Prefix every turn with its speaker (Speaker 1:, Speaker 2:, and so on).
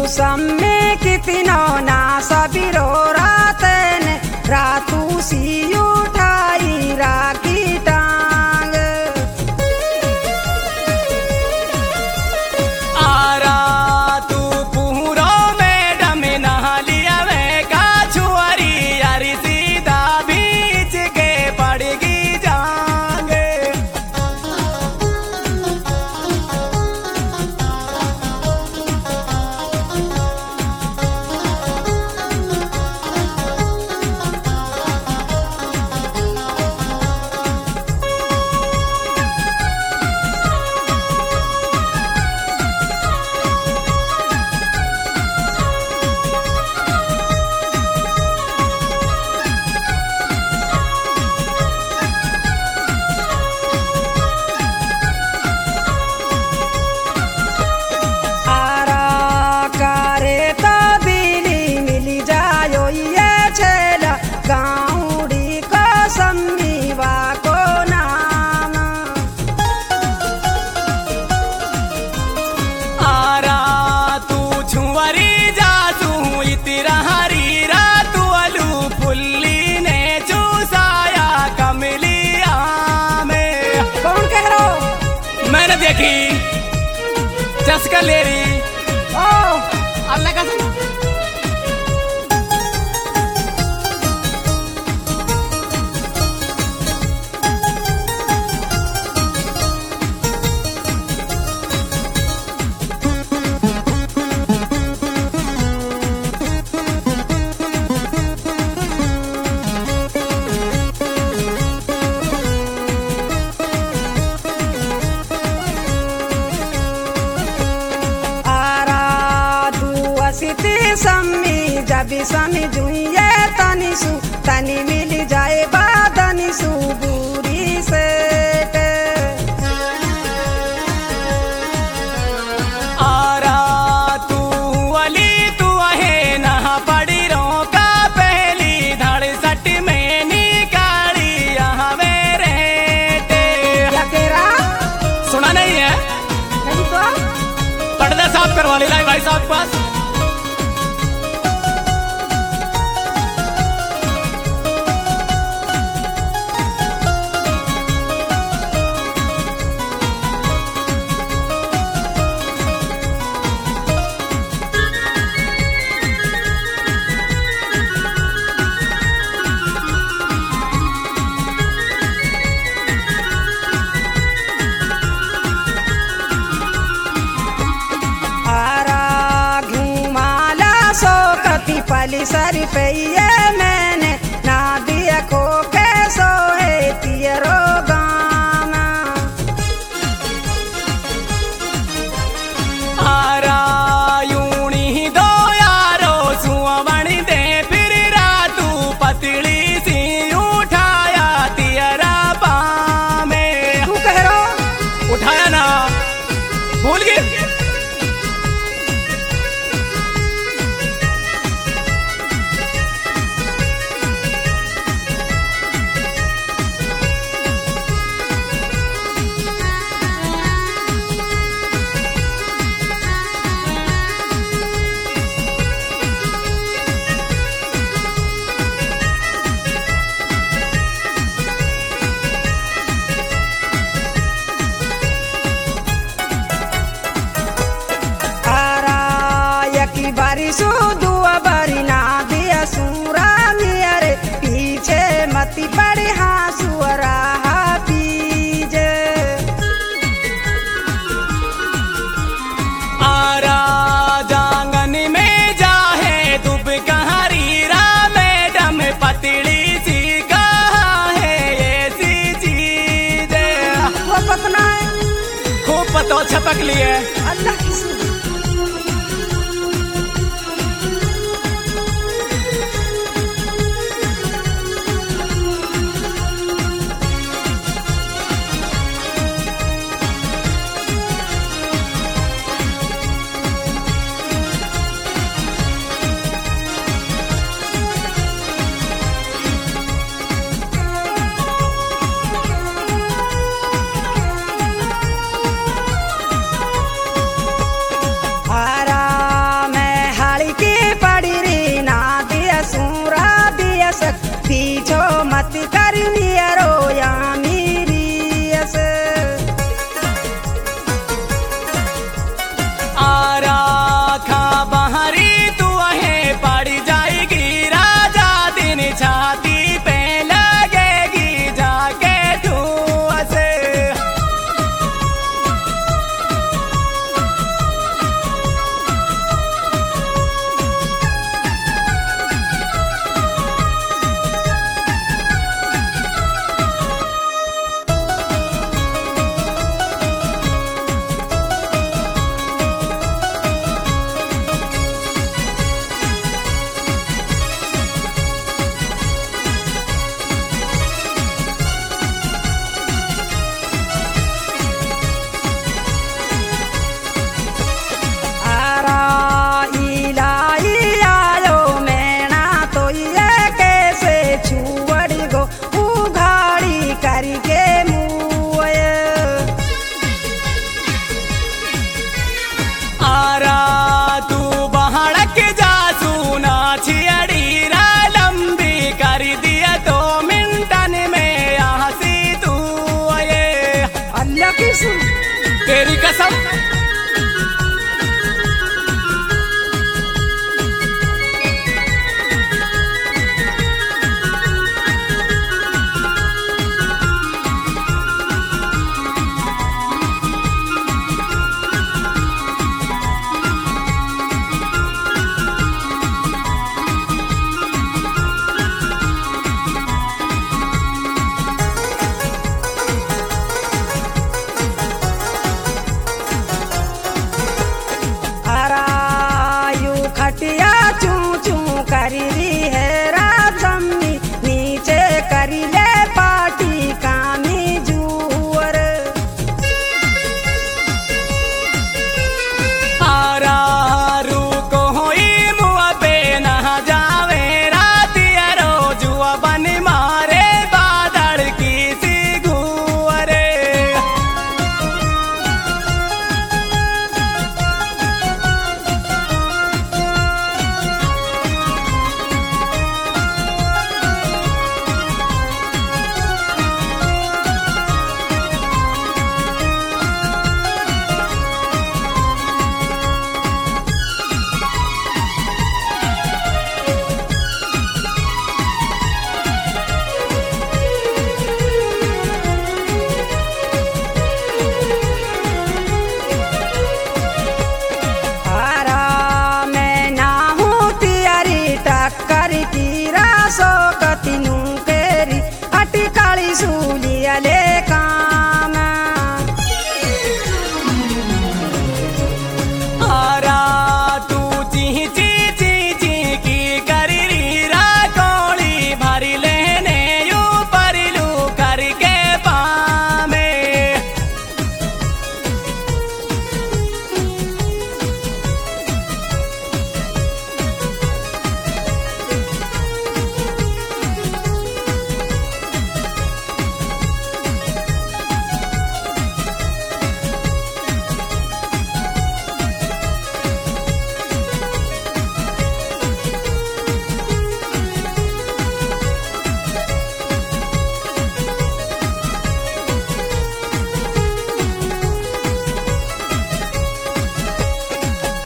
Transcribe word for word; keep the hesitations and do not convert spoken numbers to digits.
Speaker 1: सम्मे कितनो ना सबिरो रातन रातू सी उठाई राखी टांग।
Speaker 2: आरा तू पूरो मैडम नहा लिया वे का छुआरी यारी सीधा बीच के पड़गी जांग। देखी चस्का ले रही ओ अल्लाह का सम्मी जब समी जुइए तनिसु तनी मिल जाए बादनिसु बुरी से आरा तू अली तू है नहा पड़ी रो का पहली धड़ सट में निकाली यहाँ मेरे
Speaker 1: क्या कह रहा
Speaker 2: सुना नहीं है
Speaker 1: नहीं तो
Speaker 2: पर्दा साफ करवा ले भाई साहब के पास।
Speaker 1: पली सरी पे ये मैंने ना दिया को कैसो है तियरो गाना।
Speaker 2: आरा यूनी दो यारो सुवणी दे फिर रातू पतली सी उठाया तियरा पामे।
Speaker 1: तू कह रो
Speaker 2: उठाया ना भूल गए।
Speaker 1: बारिशो दुआ बारी ना दिया सूरा मेरे पीछे मती पड़े हाँ सुअरा पीजे।
Speaker 2: आरा जांगन में जाहे दुब कहारी रा मैडम पतली सी कहा है ये सी चीज
Speaker 1: वो पतना है
Speaker 2: खूब पतो छपक लिए
Speaker 1: अल्लाह की मती